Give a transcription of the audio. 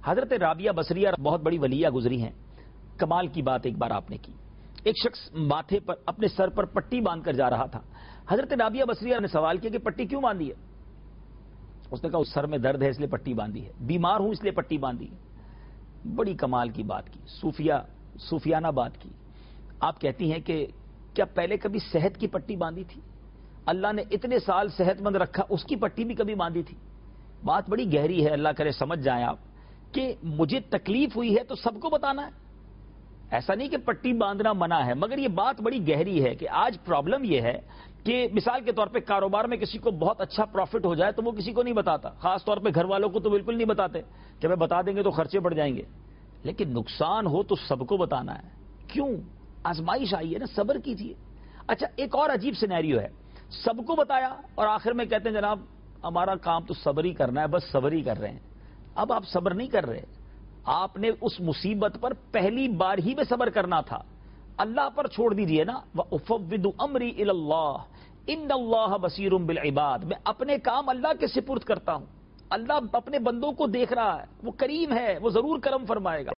حضرت رابعہ بصریہ بہت بڑی ولیہ گزری ہیں. کمال کی بات ایک بار آپ نے کی. ایک شخص ماتھے پر اپنے سر پر پٹی باندھ کر جا رہا تھا. حضرت رابعہ بصریہ نے سوال کیا کہ پٹی کیوں باندھی ہے؟ اس نے کہا اس سر میں درد ہے اس لیے پٹی باندھی ہے، بیمار ہوں اس لیے پٹی باندھی ہے. بڑی کمال کی بات کی، صوفیانہ بات کی. آپ کہتی ہیں کہ کیا پہلے کبھی صحت کی پٹی باندھی تھی؟ اللہ نے اتنے سال صحت مند رکھا، اس کی پٹی بھی کبھی باندھی تھی؟ بات بڑی گہری ہے، اللہ کرے سمجھ جائیں آپ کہ مجھے تکلیف ہوئی ہے تو سب کو بتانا ہے. ایسا نہیں کہ پٹی باندھنا منع ہے، مگر یہ بات بڑی گہری ہے کہ آج پرابلم یہ ہے کہ مثال کے طور پہ کاروبار میں کسی کو بہت اچھا پروفٹ ہو جائے تو وہ کسی کو نہیں بتاتا، خاص طور پہ گھر والوں کو تو بالکل نہیں بتاتے کہ میں بتا دیں گے تو خرچے بڑھ جائیں گے. لیکن نقصان ہو تو سب کو بتانا ہے. کیوں؟ آزمائش آئی ہے نا، صبر کیجیے. اچھا ایک اور عجیب سینیریو ہے، سب کو بتایا اور آخر میں کہتے ہیں جناب ہمارا کام تو صبر ہی کرنا ہے، بس صبر ہی کر رہے ہیں. اب آپ صبر نہیں کر رہے، آپ نے اس مصیبت پر پہلی بار ہی میں صبر کرنا تھا. اللہ پر چھوڑ دیجئے نا. وَأُفَوِّضُ أَمْرِي إِلَى اللَّهِ إِنَّ اللَّهَ بَصِيرٌ بِالْعِبَادِ. میں اپنے کام اللہ کے سپرد کرتا ہوں. اللہ اپنے بندوں کو دیکھ رہا ہے، وہ کریم ہے، وہ ضرور کرم فرمائے گا.